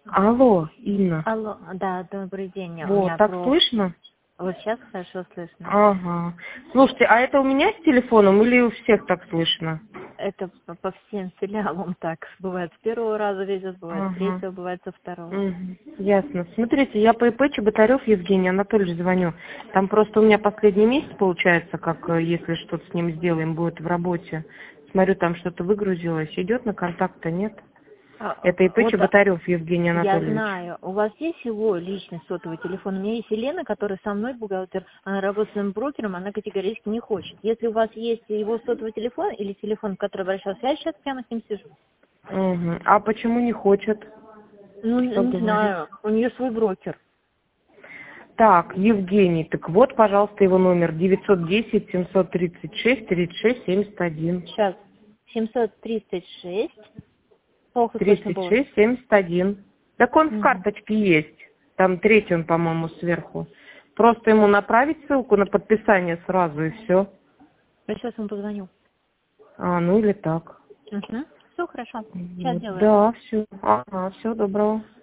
Алло, Инна. Алло, да, добрый день. У Вот, меня так слышно? Вот сейчас хорошо слышно. Ага. Слушайте, а это у меня с телефоном или у всех так слышно? Это по всем филиалам так. Бывает с первого раза видят, бывает с Ага. третьего, бывает со второго. Ясно. Смотрите, я по ИП Чеботарев Евгений Анатольевич звоню. Там просто у меня последний месяц получается, как если что-то с ним сделаем, будет в работе. Смотрю, там что-то выгрузилось. Идет на контакта, нет? Это ИП Вот Чеботарев Евгений я Анатольевич. знаю. У вас есть его личный сотовый телефон? У меня есть Елена, которая со мной бухгалтер. Она работает с моим брокером, она категорически не хочет. Если у вас есть его сотовый телефон или телефон, в который обращался, я сейчас прямо с ним сижу. Угу. А почему не хочет? Ну, Что не говорит? знаю. У нее свой брокер. Так, Евгений, так вот, пожалуйста, его номер 910-736-36-71. Сейчас. 736. Плохо слышно было. 36-71. Так он в Мгм. карточке есть. Там третий он, по-моему, сверху. Просто ему направить ссылку на подписание сразу и все. Я сейчас ему позвоню. Ну или так. Угу. Все хорошо. Сейчас Вот. делаю. Да, все. Ага, всего доброго.